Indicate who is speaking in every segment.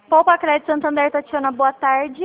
Speaker 1: Poupa Crédito Santander, Tatiana, boa tarde.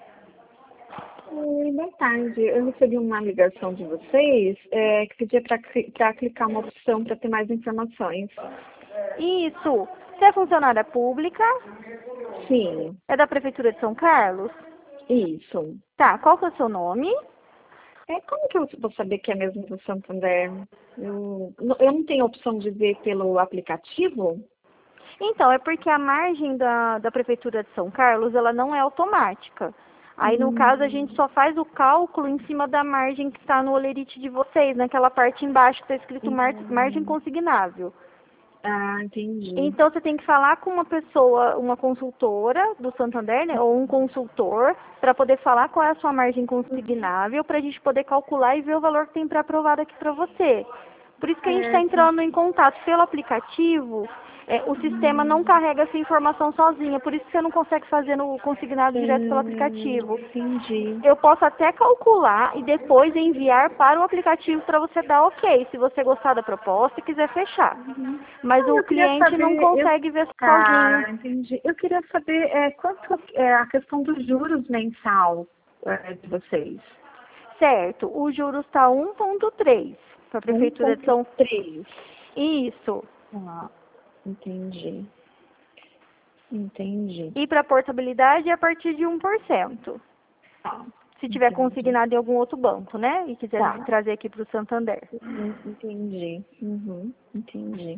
Speaker 2: Oi, boa tarde. Eu recebi uma ligação de vocês que pedia para clicar uma opção para ter mais informações.
Speaker 1: Isso. Você é funcionária pública?
Speaker 2: Sim,
Speaker 1: É da Prefeitura de São Carlos?
Speaker 2: isso.
Speaker 1: Tá, qual que é o seu nome?
Speaker 2: Como que eu vou saber que é mesmo do Santander? Eu não tenho opção de ver pelo aplicativo?
Speaker 1: Então, é porque a margem da Prefeitura de São Carlos, ela não é automática. Aí, no caso, a gente
Speaker 2: Hum,
Speaker 1: só faz o cálculo em cima da margem que está no olerite de vocês, naquela parte embaixo que está escrito margem
Speaker 2: hum.
Speaker 1: consignável.
Speaker 2: Entendi.
Speaker 1: Então, você tem que falar com uma pessoa, uma consultora do Santander, né, ou um consultor, para poder falar qual é a sua margem consignável, para a gente poder calcular e ver o valor que tem pré-aprovado aqui para você. Por isso que a gente está
Speaker 2: Certo.
Speaker 1: entrando em contato pelo aplicativo. O sistema não carrega essa informação sozinha, por isso que você não consegue fazer no consignado direto pelo aplicativo.
Speaker 2: Entendi.
Speaker 1: Eu posso até calcular e depois enviar para o aplicativo para você dar ok, se você gostar da proposta e quiser fechar. Mas o
Speaker 2: Eu queria
Speaker 1: cliente não
Speaker 2: saber,
Speaker 1: consegue ver sozinho.
Speaker 2: entendi. Eu queria saber quanto é a questão dos juros mensal de vocês.
Speaker 1: Certo, o juros está 1,3 para a
Speaker 2: um
Speaker 1: Prefeitura de
Speaker 2: ponto
Speaker 1: São...
Speaker 2: três.
Speaker 1: Isso.
Speaker 2: Ah, entendi. Entendi.
Speaker 1: E para portabilidade é a partir de 1%.
Speaker 2: Tá,
Speaker 1: Se tiver
Speaker 2: entendi.
Speaker 1: consignado em algum outro banco, né? E quiser
Speaker 2: Tá,
Speaker 1: trazer aqui para o Santander.
Speaker 2: entendi. Entendi.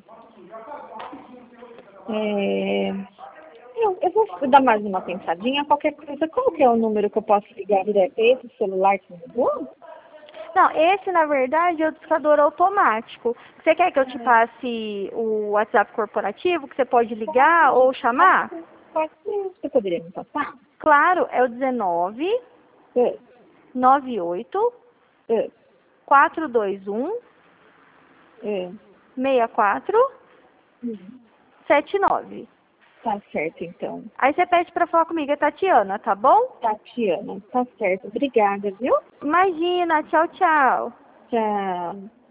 Speaker 2: É, eu vou dar mais uma pensadinha. Qualquer coisa, qual que é o número que eu posso ligar direto? É esse celular que me ligou?
Speaker 1: Não, esse na verdade é o discador automático. Você quer que eu te passe o WhatsApp corporativo que você pode ligar ou chamar?
Speaker 2: Pode ser. Você poderia me passar?
Speaker 1: Claro, é o 19
Speaker 2: É,
Speaker 1: 98
Speaker 2: é,
Speaker 1: 421
Speaker 2: é.
Speaker 1: 64
Speaker 2: Hum,
Speaker 1: 79.
Speaker 2: Tá certo, então.
Speaker 1: Aí você pede para falar comigo, é Tatiana, tá bom?
Speaker 2: Tatiana, tá certo. Obrigada, viu?
Speaker 1: Imagina, tchau, tchau.
Speaker 2: Tchau.